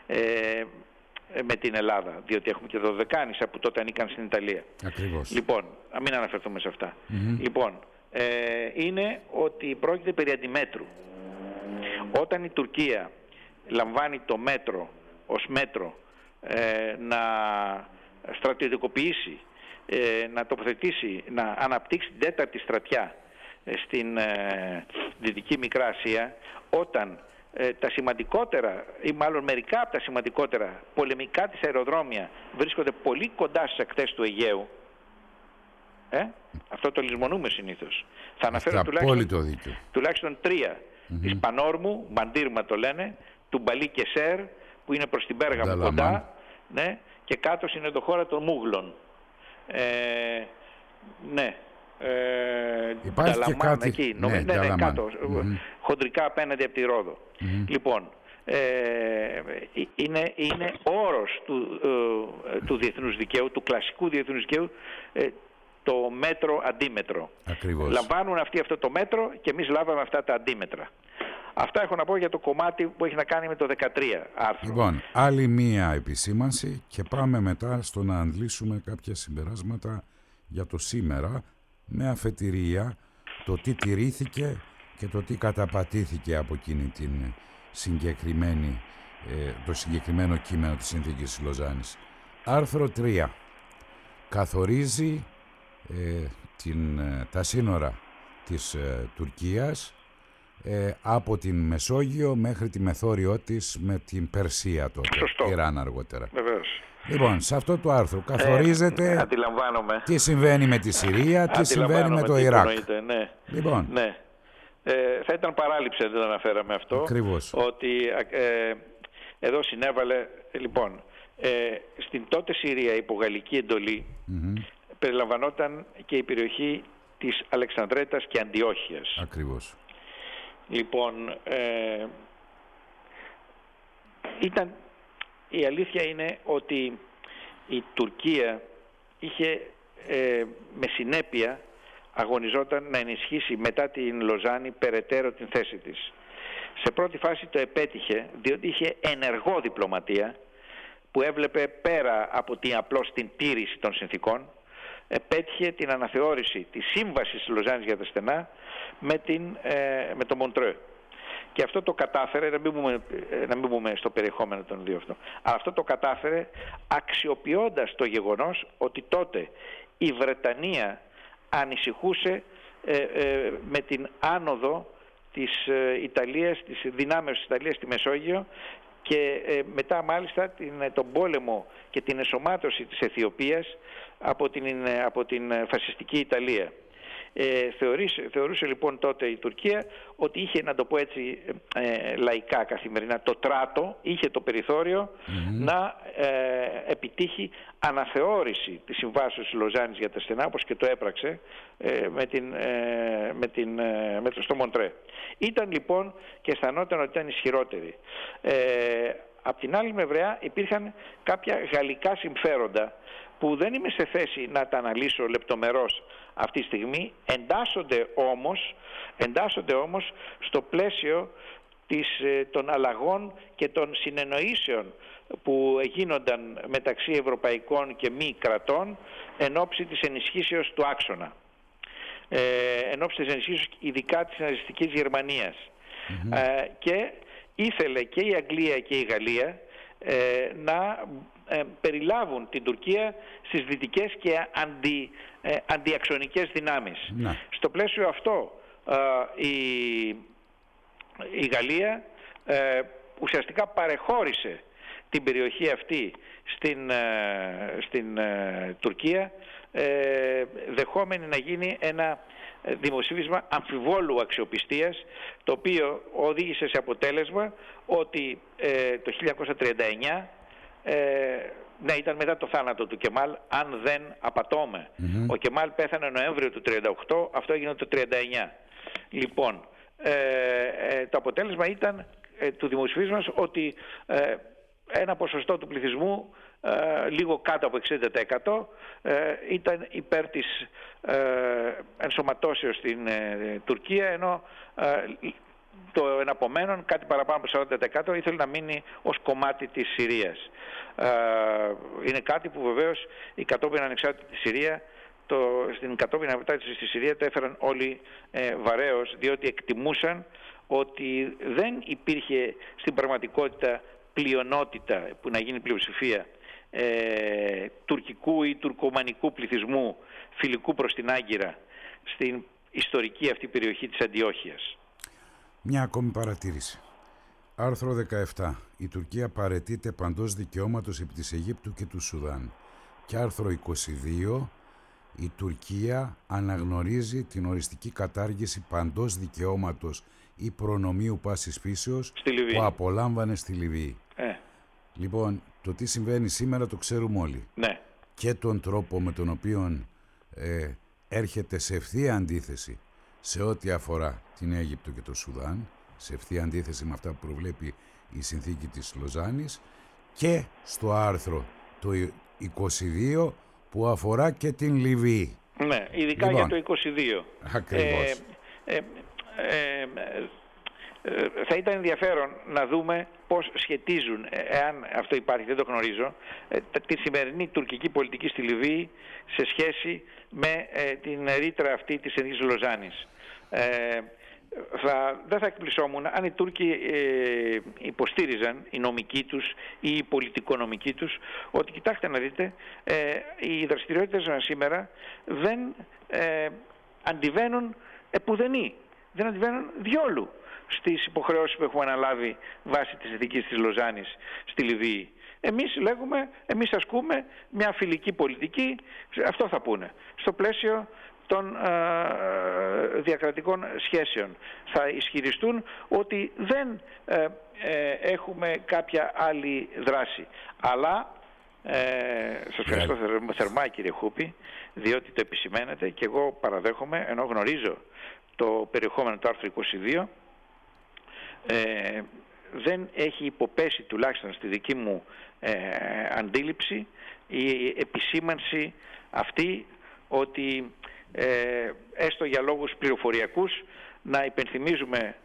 με την Ελλάδα, διότι έχουμε και Δωδεκάνησα που τότε ανήκαν στην Ιταλία. Ακριβώς. Λοιπόν, να μην αναφερθούμε σε αυτά. Λοιπόν, είναι ότι πρόκειται περί αντιμέτρου. Όταν η Τουρκία λαμβάνει το μέτρο ως μέτρο να στρατιωτικοποιήσει, να τοποθετήσει, να αναπτύξει την τέταρτη στρατιά στην Δυτική Μικρά Ασία, όταν τα σημαντικότερα, ή μάλλον μερικά από τα σημαντικότερα πολεμικά της αεροδρόμια βρίσκονται πολύ κοντά στις ακτές του Αιγαίου, αυτό το λησμονούμε συνήθως. Θα αναφέρω τουλάχιστον τρία. Της Πανόρμου, Μπαντήρμα το λένε, του Μπαλί Κεσέρ που είναι προς την Πέργαμο κοντά, ναι, και κάτω στην ενδοχώρα των Μούγλων. Ναι. Υπάρχει και κάτι εκεί, κάτω, χοντρικά απέναντι από τη Ρόδο. Λοιπόν, είναι όρος του διεθνούς δικαίου, του κλασικού διεθνούς δικαίου, το μέτρο αντίμετρο. Ακριβώς. Λαμβάνουν αυτοί αυτό το μέτρο και εμείς λάβαμε αυτά τα αντίμετρα. Αυτά έχω να πω για το κομμάτι που έχει να κάνει με το 13 άρθρο. Λοιπόν, άλλη μία επισήμανση και πάμε μετά στο να αντλήσουμε κάποια συμπεράσματα για το σήμερα, με αφετηρία το τι τηρήθηκε και το τι καταπατήθηκε από εκείνη την το συγκεκριμένο κείμενο της Συνθήκης Λοζάνης. Άρθρο 3 καθορίζει τα σύνορα της Τουρκίας από την Μεσόγειο μέχρι τη μεθόριό της με την Περσία τότε, Ιράν αργότερα. Βεβαίως. Λοιπόν, σε αυτό το άρθρο καθορίζεται τι συμβαίνει με τη Συρία, τι συμβαίνει με το Ιράκ. Ναι. Λοιπόν. Ναι. Θα ήταν παράληψη αν δεν το αναφέραμε αυτό. Ακριβώς. Ότι εδώ συνέβαλε, λοιπόν, στην τότε Συρία υπό γαλλική εντολή περιλαμβανόταν και η περιοχή της Αλεξανδρέτας και Αντιόχειας. Ακριβώς. Λοιπόν, η αλήθεια είναι ότι η Τουρκία είχε με συνέπεια αγωνιζόταν να ενισχύσει μετά την Λοζάνη περαιτέρω την θέση της. Σε πρώτη φάση το επέτυχε διότι είχε ενεργό διπλωματία που έβλεπε πέρα από απλώς την τήρηση των συνθήκων, επέτυχε την αναθεώρηση της σύμβασης της Λοζάνης για τα στενά με το Μοντρέ. και αυτό το κατάφερε, να μην μπούμε στο περιεχόμενο των δύο αυτών, αλλά αυτό το κατάφερε αξιοποιώντας το γεγονός ότι τότε η Βρετανία ανησυχούσε με την άνοδο της Ιταλίας, της δυνάμεως της Ιταλίας στη Μεσόγειο, και μετά μάλιστα τον πόλεμο και την εσωμάτωση της Αιθιοπίας από την φασιστική Ιταλία. Θεωρούσε λοιπόν τότε η Τουρκία ότι είχε, να το πω έτσι λαϊκά καθημερινά, το τράτο, είχε το περιθώριο να επιτύχει αναθεώρηση της συμβάσεως της Λοζάνης για τα στενά, όπως και το έπραξε στο Μοντρέ. Ήταν λοιπόν και αισθανόταν ότι ήταν ισχυρότερη. Απ' την άλλη μεριά υπήρχαν κάποια γαλλικά συμφέροντα που δεν είμαι σε θέση να τα αναλύσω λεπτομερώς αυτή τη στιγμή, εντάσσονται όμως στο πλαίσιο των αλλαγών και των συνεννοήσεων που γίνονταν μεταξύ ευρωπαϊκών και μη κρατών εν ώψη της ενισχύσεως του άξονα, εν ώψη της ενισχύσεως ειδικά της ναζιστικής Γερμανίας. Και ήθελε και η Αγγλία και η Γαλλία να περιλάβουν την Τουρκία στις δυτικές και αντιαξονικές δυνάμεις. Στο πλαίσιο αυτό η Γαλλία ουσιαστικά παρεχώρησε την περιοχή αυτή στην Τουρκία, δεχόμενη να γίνει ένα δημοψήφισμα αμφιβόλου αξιοπιστίας, το οποίο οδήγησε σε αποτέλεσμα ότι το 1939, ναι, ήταν μετά το θάνατο του Κεμάλ, αν δεν απατώμε. Ο Κεμάλ πέθανε Νοέμβριο του 1938, αυτό έγινε το 1939. Λοιπόν, το αποτέλεσμα ήταν του δημοψηφίσματος ότι ένα ποσοστό του πληθυσμού λίγο κάτω από 60% ήταν υπέρ της ενσωματώσεως στην Τουρκία, ενώ το εναπομένων, κάτι παραπάνω από 40% ήθελε να μείνει ως κομμάτι της Συρίας. Είναι κάτι που βεβαίως η κατόπιν ανεξάρτητη Συρία, στην κατόπιν ανεξάρτητη στη Συρία το έφεραν όλοι βαρέως, διότι εκτιμούσαν ότι δεν υπήρχε στην πραγματικότητα πλειονότητα που να γίνει πλειοψηφία τουρκικού ή τουρκομανικού πληθυσμού φιλικού προς την Άγκυρα στην ιστορική αυτή περιοχή της Αντιόχειας. Μια ακόμη παρατήρηση. Άρθρο 17. Η Τουρκία παραιτείται παντός δικαιώματος επί της Αιγύπτου και του Σουδάν. Και άρθρο 22. Η Τουρκία αναγνωρίζει την οριστική κατάργηση παντός δικαιώματος ή προνομίου πάσης φύσεως που απολάμβανε στη Λιβύη. Λοιπόν, το τι συμβαίνει σήμερα το ξέρουμε όλοι. Ναι. Και τον τρόπο με τον οποίο έρχεται σε ευθεία αντίθεση σε ό,τι αφορά την Αίγυπτο και το Σουδάν, σε ευθεία αντίθεση με αυτά που προβλέπει η συνθήκη της Λοζάνης, και στο άρθρο το 22 που αφορά και την Λιβύη. Ναι, ειδικά λοιπόν, για το 22. Ακριβώς. Θα ήταν ενδιαφέρον να δούμε πώς σχετίζουν, εάν αυτό υπάρχει, δεν το γνωρίζω, τη σημερινή τουρκική πολιτική στη Λιβύη σε σχέση με την ρήτρα αυτή της συνθήκης Λοζάνης. Δεν θα εκπλησόμουν αν οι Τούρκοι υποστήριζαν, οι νομικοί τους ή οι πολιτικονομικοί τους, ότι κοιτάξτε να δείτε, οι δραστηριότητες μας σήμερα δεν αντιβαίνουν επουδενή, δεν αντιβαίνουν διόλου στις υποχρεώσεις που έχουμε αναλάβει βάσει της συνθήκης της Λοζάνης στη Λιβύη. Εμείς ασκούμε μια φιλική πολιτική, αυτό θα πούνε, στο πλαίσιο των διακρατικών σχέσεων. Θα ισχυριστούν ότι δεν έχουμε κάποια άλλη δράση. Αλλά σας ευχαριστώ θερμά, κύριε Χούπη, διότι το επισημαίνετε και εγώ παραδέχομαι, ενώ γνωρίζω το περιεχόμενο του άρθρου 22, δεν έχει υποπέσει, τουλάχιστον στη δική μου αντίληψη, η επισήμανση αυτή ότι έστω για λόγους πληροφοριακούς να υπενθυμίζουμε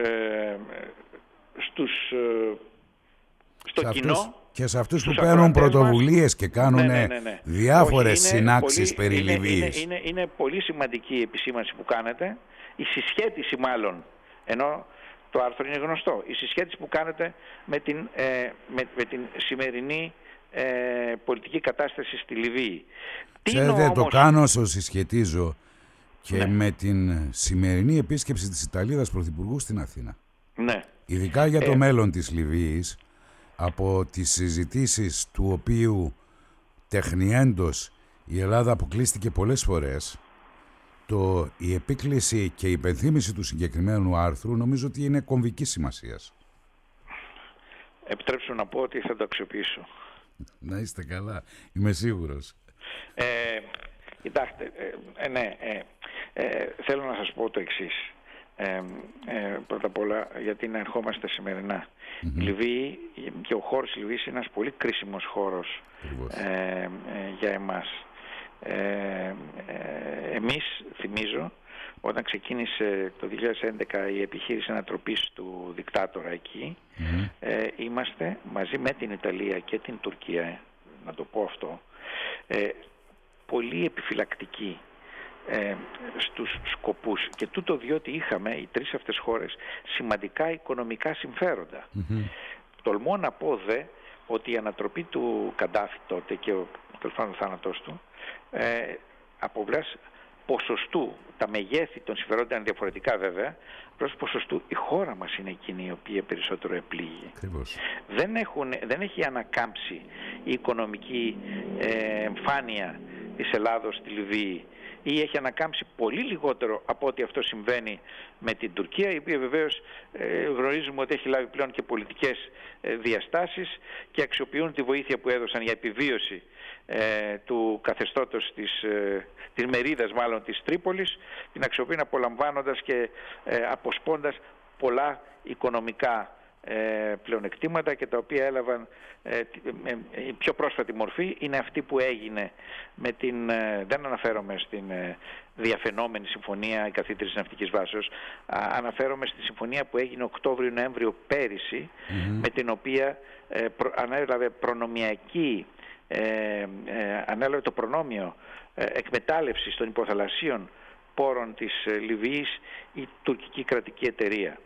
στο κοινό και σε αυτούς που παίρνουν πρωτοβουλίες και κάνουν διάφορες συνάξεις περί Λιβύης. Είναι πολύ σημαντική η επισήμανση που κάνετε, η συσχέτιση μάλλον, ενώ Το άρθρο είναι γνωστό. Η συσχέτιση που κάνετε με την σημερινή πολιτική κατάσταση στη Λιβύη. Ξέρετε, το κάνω όσο συσχετίζω και με την σημερινή επίσκεψη της Ιταλίδας Πρωθυπουργού στην Αθήνα. Ναι. Ειδικά για το μέλλον της Λιβύης, από τις συζητήσεις του οποίου τεχνιέντος η Ελλάδα αποκλείστηκε πολλές φορές, η επίκληση και η υπενθύμηση του συγκεκριμένου άρθρου νομίζω ότι είναι κομβικής σημασίας. Επιτρέψτε να πω ότι θα το αξιοποιήσω. Να είστε καλά, είμαι σίγουρος. Κοιτάξτε, θέλω να σας πω το εξής. Πρώτα απ' όλα, γιατί να ερχόμαστε σημερινά. Η Λιβύη και ο χώρος της Λιβύης είναι ένας πολύ κρίσιμος χώρος για εμάς. Εμείς, θυμίζω, όταν ξεκίνησε το 2011 η επιχείρηση ανατροπής του δικτάτορα εκεί, είμαστε μαζί με την Ιταλία και την Τουρκία, να το πω αυτό, πολύ επιφυλακτικοί στους σκοπούς, και τούτο διότι είχαμε οι τρεις αυτές χώρες σημαντικά οικονομικά συμφέροντα. Τολμώ να πω δε ότι η ανατροπή του Καντάφη τότε και ο θάνατός του, από πλευράς ποσοστού, τα μεγέθη των συμφερόντων είναι διαφορετικά βέβαια, προς ποσοστού η χώρα μας είναι εκείνη η οποία περισσότερο επλήγει. Δεν έχει ανακάμψει η οικονομική εμφάνεια της Ελλάδος στη Λιβύη, ή έχει ανακάμψει πολύ λιγότερο από ότι αυτό συμβαίνει με την Τουρκία, η οποία βεβαίως γνωρίζουμε ότι έχει λάβει πλέον και πολιτικές διαστάσεις και αξιοποιούν τη βοήθεια που έδωσαν για επιβίωση του καθεστώτος της μερίδας μάλλον της Τρίπολης, την αξιοποιούν απολαμβάνοντας και αποσπώντας πολλά οικονομικά πλεονεκτήματα, και τα οποία έλαβαν η πιο πρόσφατη μορφή είναι αυτή που έγινε με δεν αναφέρομαι στην διαφαινόμενη συμφωνία η καθήτρης ναυτικής βάσεως, αναφέρομαι στη συμφωνία που έγινε Οκτώβριο-Νοέμβριο πέρυσι, με την οποία ανέλαβε ανέλαβε το προνόμιο εκμετάλλευσης των υποθαλασσίων πόρων της Λιβύης η τουρκική κρατική εταιρεία.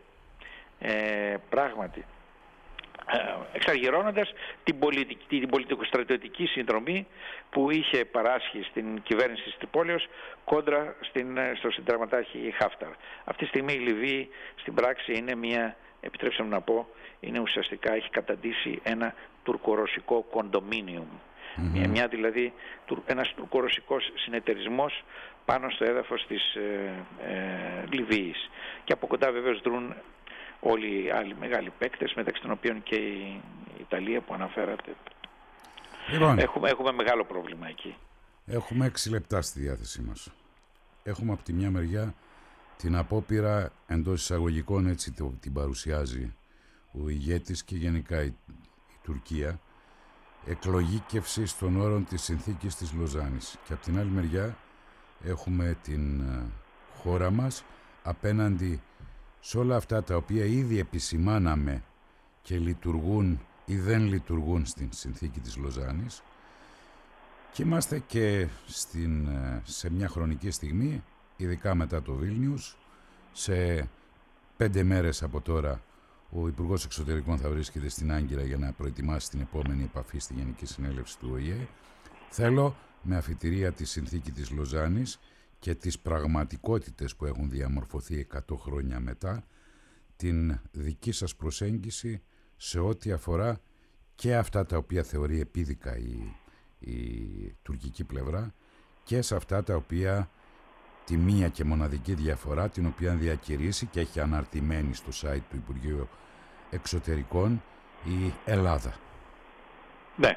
Πράγματι, εξαργυρώνοντας την πολιτικοστρατιωτική συνδρομή που είχε παράσχει στην κυβέρνηση της Τρυπόλεως κόντρα στο συνταγματάρχη Χάφταρ. Αυτή τη στιγμή η Λιβύη στην πράξη είναι επιτρέψτε μου να πω, ουσιαστικά έχει καταντήσει ένα τουρκορωσικό κοντομίνιουμ. Δηλαδή ένας τουρκορωσικός συνεταιρισμός πάνω στο έδαφος της Λιβύης. Και από κοντά βεβαίως δρούν όλοι οι άλλοι μεγάλοι παίκτες, μεταξύ των οποίων και η Ιταλία που αναφέρατε. Λοιπόν, έχουμε μεγάλο πρόβλημα εκεί. Έχουμε 6 λεπτά στη διάθεσή μας. Έχουμε από τη μια μεριά την απόπειρα, εντός εισαγωγικών έτσι την παρουσιάζει ο ηγέτης και γενικά η Τουρκία, εκλογήκευσης των όρων της συνθήκης της Λοζάνης. Και από την άλλη μεριά έχουμε την χώρα μας απέναντι σε όλα αυτά τα οποία ήδη επισημάναμε και λειτουργούν ή δεν λειτουργούν στην συνθήκη της Λοζάνης, και είμαστε και σε μια χρονική στιγμή, ειδικά μετά το Βίλνιους, σε 5 μέρες από τώρα ο Υπουργός Εξωτερικών θα βρίσκεται στην Άγκυρα για να προετοιμάσει την επόμενη επαφή στη Γενική Συνέλευση του ΟΗΕ. Θέλω με αφιτηρία τη συνθήκη της Λοζάνης και τις πραγματικότητες που έχουν διαμορφωθεί 100 χρόνια μετά, την δική σας προσέγγιση σε ό,τι αφορά και αυτά τα οποία θεωρεί επίδικα η τουρκική πλευρά, και σε αυτά τα οποία τη μία και μοναδική διαφορά, την οποία διακηρύσει και έχει αναρτημένη στο site του Υπουργείου Εξωτερικών η Ελλάδα. Ναι.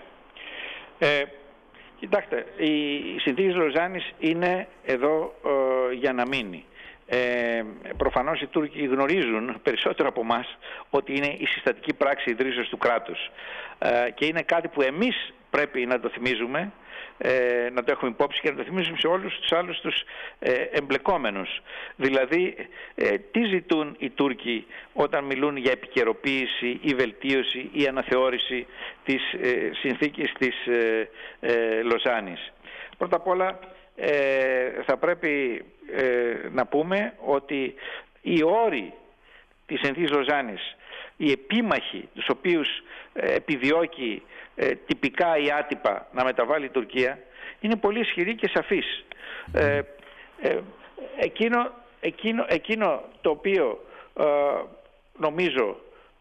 Κοιτάξτε, η συνθήκη της Λοζάνης είναι εδώ για να μείνει. Προφανώς οι Τούρκοι γνωρίζουν περισσότερο από εμάς ότι είναι η συστατική πράξη ιδρύσεως του κράτους, και είναι κάτι που εμείς πρέπει να το θυμίζουμε, να το έχουμε υπόψη και να το θυμίζουμε σε όλους τους άλλους τους εμπλεκόμενους. Δηλαδή, τι ζητούν οι Τούρκοι όταν μιλούν για επικαιροποίηση ή βελτίωση ή αναθεώρηση της συνθήκης της Λοζάνης? Πρώτα απ' όλα θα πρέπει να πούμε ότι οι όροι της Συνθήκης Λοζάνης, οι επίμαχοι τους οποίους επιδιώκει τυπικά ή άτυπα να μεταβάλει η Τουρκία, είναι πολύ ισχυροί και σαφείς. Εκείνο το οποίο νομίζω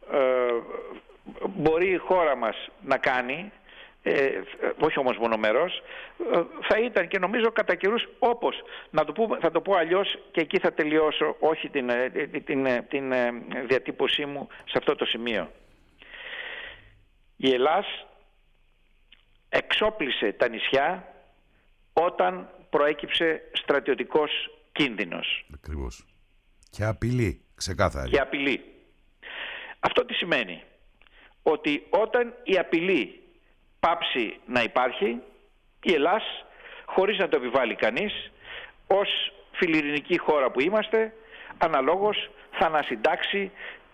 μπορεί η χώρα μας να κάνει, όχι όμως μονομερός, θα ήταν, και νομίζω κατά καιρούς, όπως θα το πω αλλιώς, και εκεί θα τελειώσω, όχι την διατύπωσή μου σε αυτό το σημείο. Η Ελλάς εξόπλισε τα νησιά όταν προέκυψε στρατιωτικός κίνδυνος. Ακριβώς. Και απειλή, ξεκάθαρη. Και απειλή. Αυτό τι σημαίνει? Ότι όταν η απειλή πάψει να υπάρχει, η Ελλάς, χωρίς να το επιβάλλει κανείς, ως φιλιρινική χώρα που είμαστε, αναλόγως θα ανασυντάξει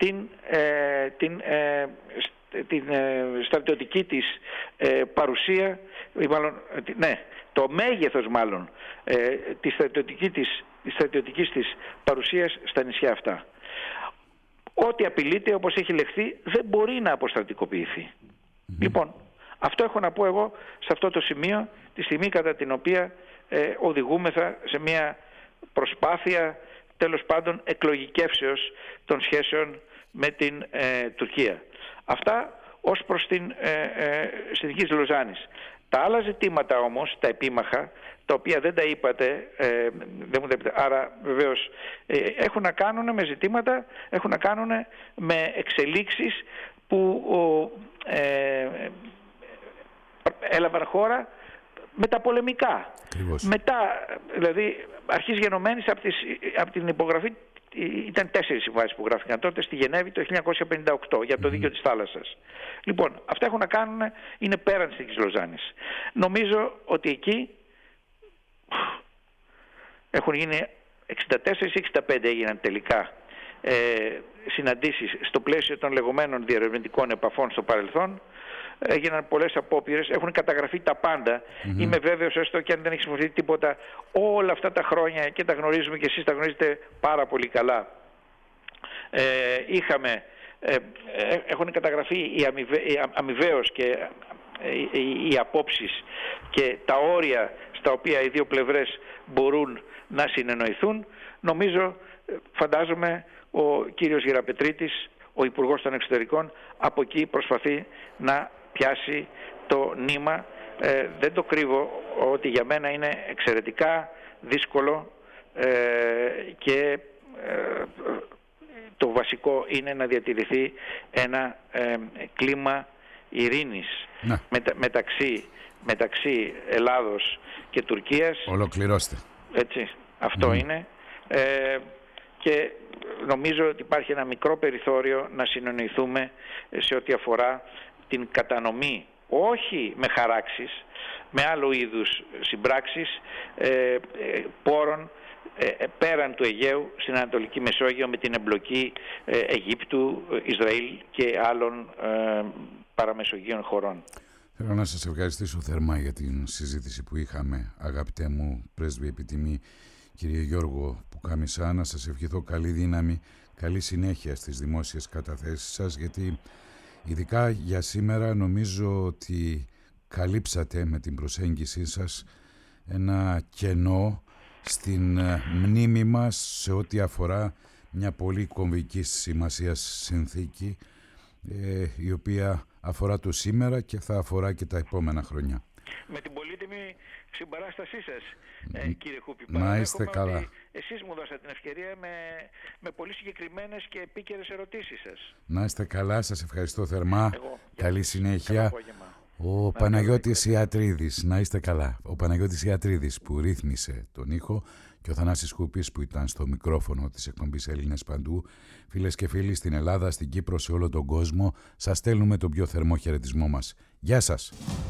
την στρατιωτική της παρουσία, το μέγεθος της στρατιωτικής της παρουσίας στα νησιά αυτά. Ό,τι απειλείται, όπως έχει λεχθεί, δεν μπορεί να αποστρατικοποιηθεί. Λοιπόν, αυτό έχω να πω εγώ σε αυτό το σημείο, τη στιγμή κατά την οποία οδηγούμεθα σε μια προσπάθεια, τέλος πάντων, εκλογικεύσεως των σχέσεων με την Τουρκία. Αυτά ως προς την Συνθήκη της Λοζάνης. Τα άλλα ζητήματα όμως, τα επίμαχα, τα οποία δεν τα είπατε, δεν μου τα είπατε, άρα βεβαίως έχουν να κάνουν με ζητήματα, έχουν να κάνουν με εξελίξεις που έλαβαν χώρα μεταπολεμικά. Μετά, δηλαδή αρχής γενομένης από την υπογραφή, ήταν 4 συμβάσεις που γράφηκαν τότε στη Γενέβη το 1958 για το δίκαιο της θάλασσας. Λοιπόν, αυτά έχουν να κάνουν, είναι πέραν της Συνθήκης Λοζάνης. Νομίζω ότι εκεί έχουν γίνει 64-65 έγιναν τελικά συναντήσεις στο πλαίσιο των λεγόμενων διερευνητικών επαφών στο παρελθόν. Έγιναν πολλές απόπειρες, έχουν καταγραφεί τα πάντα. Είμαι βέβαιος, έστω και αν δεν έχει συμφωνηθεί τίποτα, όλα αυτά τα χρόνια, και τα γνωρίζουμε και εσείς τα γνωρίζετε πάρα πολύ καλά, έχουν καταγραφεί αμοιβαίως και οι απόψεις και τα όρια στα οποία οι δύο πλευρές μπορούν να συνεννοηθούν. Νομίζω, φαντάζομαι, ο κύριος Γεραπετρίτης, ο Υπουργός των Εξωτερικών, από εκεί προσπαθεί να πιάσει το νήμα. Δεν το κρύβω ότι για μένα είναι εξαιρετικά δύσκολο και το βασικό είναι να διατηρηθεί ένα κλίμα ειρήνης μεταξύ Ελλάδος και Τουρκίας. Ολοκληρώστε. Έτσι, αυτό είναι. Και νομίζω ότι υπάρχει ένα μικρό περιθώριο να συνεννοηθούμε σε ό,τι αφορά την κατανομή, όχι με χαράξεις, με άλλου είδους συμπράξεις, πόρων πέραν του Αιγαίου στην Ανατολική Μεσόγειο, με την εμπλοκή Αιγύπτου, Ισραήλ και άλλων παραμεσογείων χωρών. Θέλω να σας ευχαριστήσω θερμά για την συζήτηση που είχαμε, αγαπητέ μου πρέσβη επιτιμή κύριε Γιώργο Πουκάμισσα. Να σας ευχηθώ καλή δύναμη, καλή συνέχεια στις δημόσιες καταθέσεις σας, γιατί ειδικά για σήμερα νομίζω ότι καλύψατε με την προσέγγιση σας ένα κενό στην μνήμη μας σε ό,τι αφορά μια πολύ κομβική σημασίας συνθήκη, η οποία αφορά το σήμερα και θα αφορά και τα επόμενα χρόνια. Με την πολύτιμη συμπαράστασή σας, κύριε Χούπη. Να είστε καλά. Ότι εσείς μου δώσατε την ευκαιρία με πολύ συγκεκριμένες και επίκαιρες ερωτήσεις σας. Να είστε καλά, σας ευχαριστώ θερμά. Καλή συνέχεια. Ο Παναγιώτης Ιατρίδης, να είστε καλά. Ο Παναγιώτης Ιατρίδης που ρύθμισε τον ήχο και ο Θανάσης Χούπης που ήταν στο μικρόφωνο της εκπομπής Έλληνες Παντού. Φίλες και φίλοι, στην Ελλάδα, στην Κύπρο, σε όλο τον κόσμο, σας στέλνουμε τον πιο θερμό χαιρετισμό μας. Γεια σας.